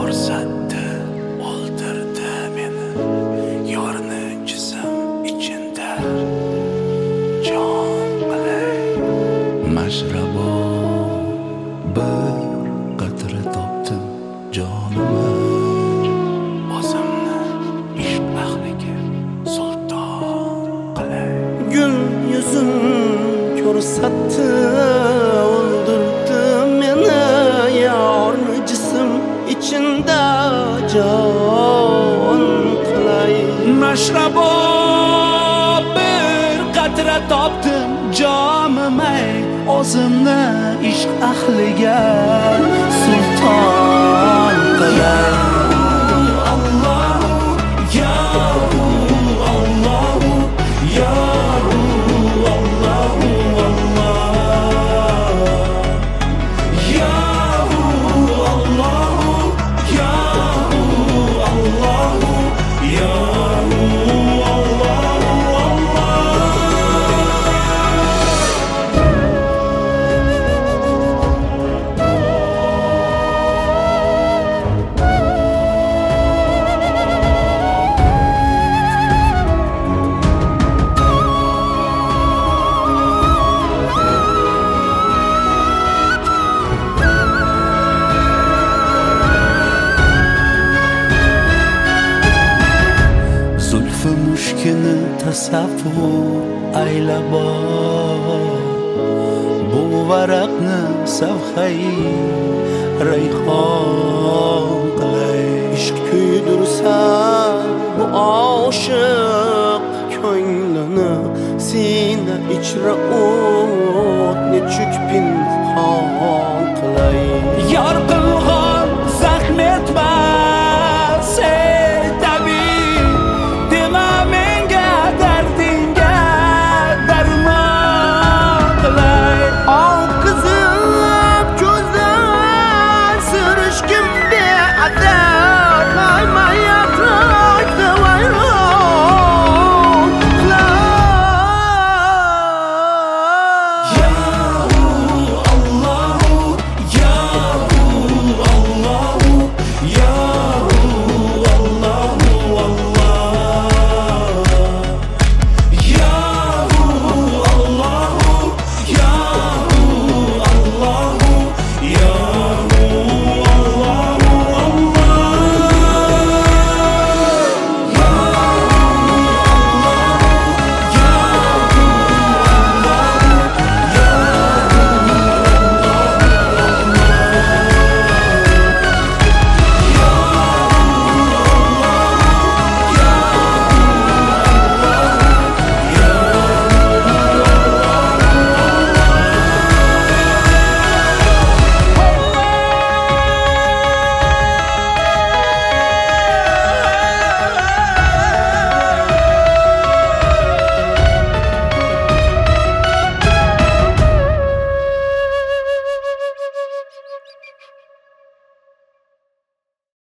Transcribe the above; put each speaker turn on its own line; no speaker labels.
ko'rsatdi, o'ldirdi meni yorni jism ichinda. Jon bilay mashrabo bir qatra topdim jonimga. O'zimni ishq ahliga sulton qilay.
Gul yuzin ko'rsatdi, o'ldirdi meni yorni jism ichinda. Jon qilay
Mashrabo bir qatra topdim jonimay. O'zimni ishq ahliga sulton qilay. Zulfi mushkini tasavvur aylab bu varaqni savxai rayhon qilay.
ishq kuydirsa bu oshiq ko'nglini sina ichra